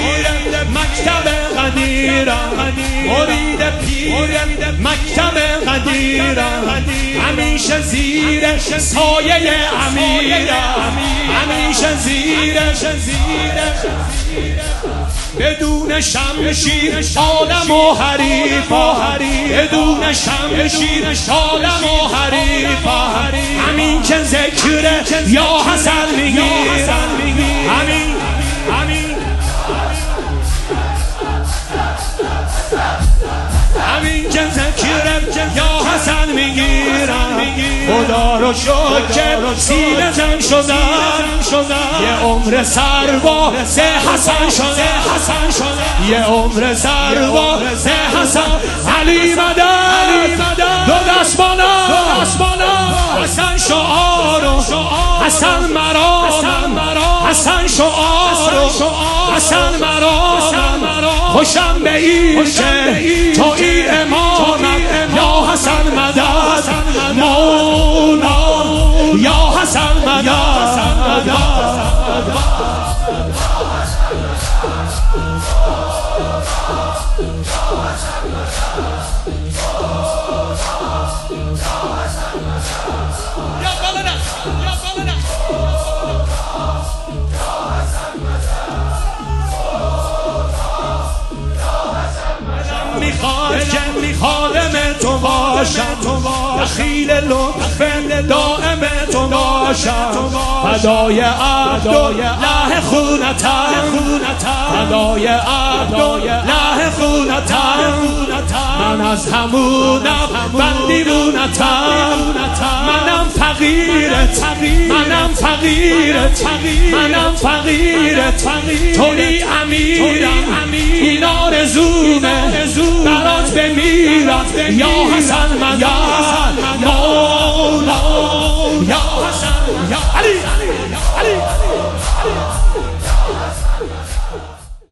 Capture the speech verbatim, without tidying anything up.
پیر مکتب قدیرم، مرید پیر مکتب قدیرم، همیشه زیر سایه امیرم، همیشه زیر بدون شمشیر عالم و حریفا، بدون شمشیر عالم و حریفا، همین که ذکر یا حسن میگیرم، همین همین همین که ذکر یا حسن میگیرم، خدا رو شکر سینه زن شدم، یه عمر سرباز حسن شدم، یه عمر سرباز حسن. علی مدد دو دست بالا، حسن شعارو حسن مرامم، حسن شعارو حسن مرامم، خوشم به این که تویی امامم، یا حسن مدد مولا، یا حسن مدد. میخواد که خادم تو باشم، دخیل لطف دائم تو باشم، فدای عبد و له خونتم، فدای عبد و له خونتم، من از همونم بندیمونتم، منم فقیرت، منم فقیرت، منم فقیرت، توی امیرم، این آرزومه برات بمیرم، یا حسن مدد